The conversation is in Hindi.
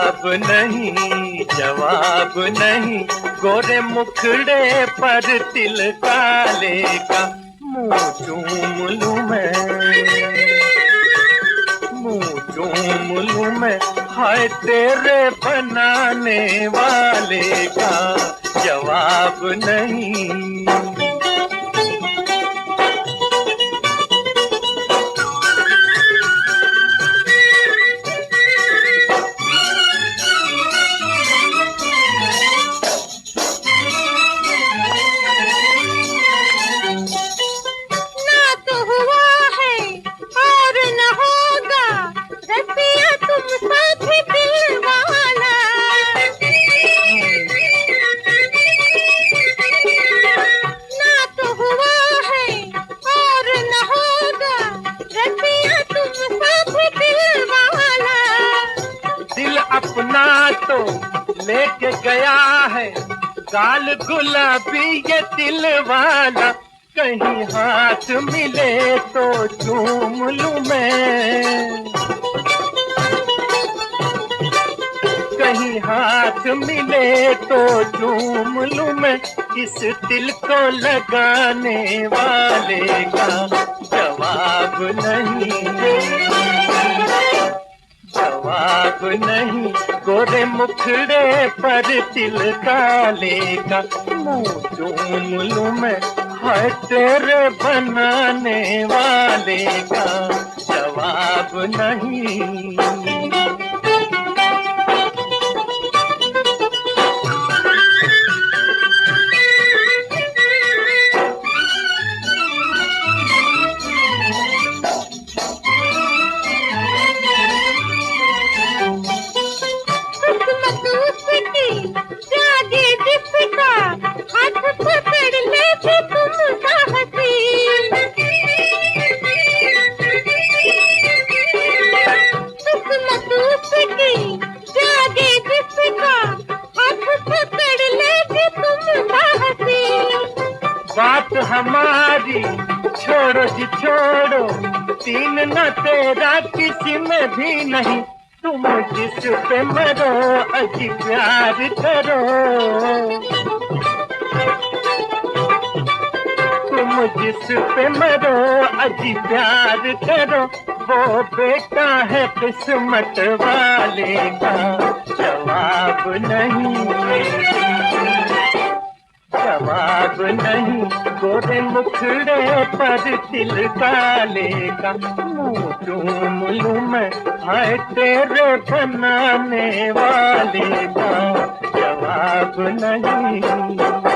जवाब नहीं, जवाब नहीं, गोरे मुखड़े पर तिल काले का मुँह चूम लूं मैं, मुँह चूम लूं मैं, हाय तेरे बनाने वाले का जवाब नहीं। अपना तो लेके गया है गाल गुलाबी ये दिल वाला, कहीं हाथ मिले तो चूम लूं मैं, कहीं हाथ मिले तो चूम लूं मैं, इस दिल को लगाने वाले का जवाब नहीं, जवाब नहीं, गोरे मुखड़े पर तिल काले का मुँह चूम लूं मैं, हाय तेरे बनाने वाले का जवाब नहीं। बात हमारी छोड़ो जी छोड़ो, तीन न तेरा किसी में भी नहीं, तुम जिस पे मरो अजी प्यार करो, तुम जिस पे मरो अजी प्यार करो, वो बेटा है किस्मत वाले का जवाब नहीं, जवाब नहीं, गोरे मुखड़े पर तिल काले का मुँह चूम लूं मैं, हाय तेरे बनाने वाले का जवाब नहीं।